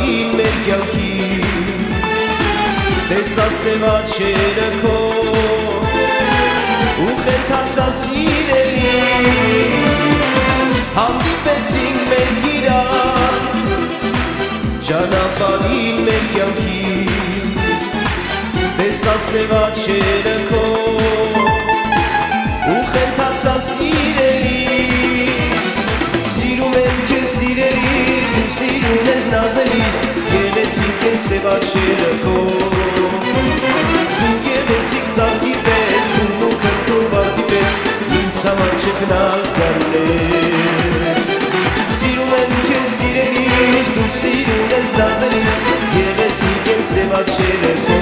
նախարին մեր կյանքի տեսա սև աչքերը քո ու խենթացա սիրելիս հանդիպեցինք մենք իրար ճանապարհին մեր կյանքի տեսա սև աչքերը քո ու խենթացա սիրելիս սիրում եմ քեզ սիրելիս դու սիրում ես նազելիս գեղեցիկ են սև աչքերը քո դու գեղեցիկ ծաղկի պես բուրն ու կրկով արդի պես ինձ համար չքնաղկալն ես սիրում եմ քեզ սիրելիս դու սիրում ես նազելիս գեղեցիկ են սև աչքերը քո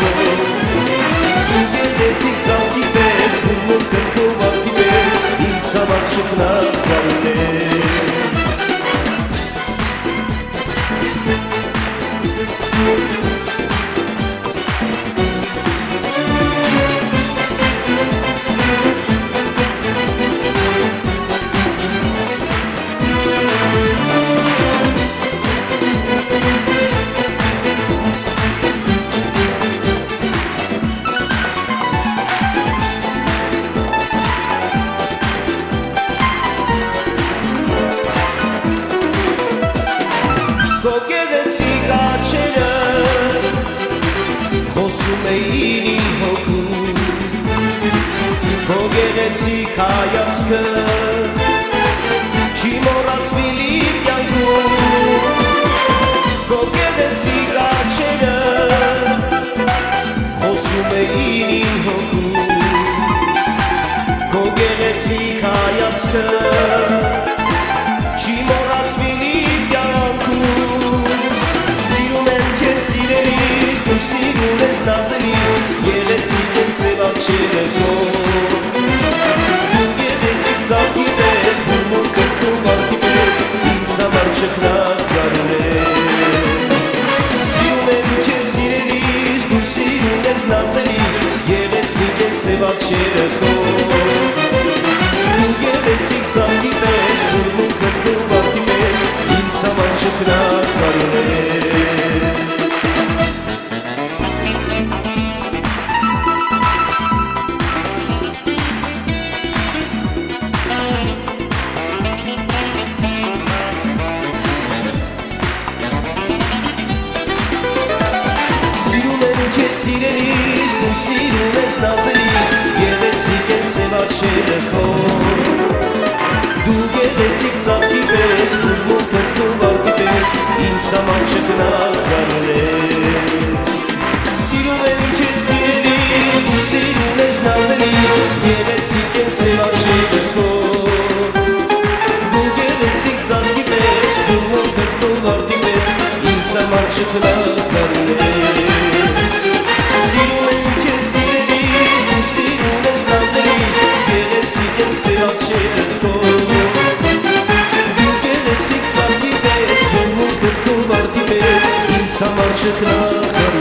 դու գեղեցիկ ծաղկի պես բուրն ու կրկով արդի պես ինձ համար չքնաղկալն ես խոսում էին իմ հոգում քո գեղեցիկ հայացքը չի մոռացվիլ իմ կյանքում քո գեղեցիկ աչքերը խոսում էին իմ հոգում քո գեղեցիկ հայացքը չի մոռացվիլ իմ կյանքում սիրում եմ քեզ սիրելիս դու սիրում ես նազելիս գեղեցիկ են սև աչքերը քո դու գեղեցիկ ծաղկի պես բուրն ու կրկով արդի պես ինձ համար չքնաղկալն ես սիրում եմ քեզ սիրելիս դու սիրում ես նազելիս գեղեցիկ են սև աչքերը քո դու գեղեցիկ ծաղկի պես բուրն ու կրկով արդի պես ինձ համար չքնաղկալն ես Սիրելիս, դու սիրում ես նազելիս գեղեցիկ են սև աչքերը քո դու գեղեցիկ ծաղկի պես բուրն ու կրկով արդի պես ինձ համար չքնաղկալն ես սիրում եմ քեզ սիրելիս դու սիրում ես նազելիս գեղեցիկ են սև աչքերը քո դու գեղեցիկ ծաղկի պես բուրն ու կրկով արդի պես ինձ համար չքնաղկալն ես Սև աչքերը քո դու գեղեցիկ ծաղկի պես բուրն ու կրկով արդի պես ինձ համար չքնաղկալն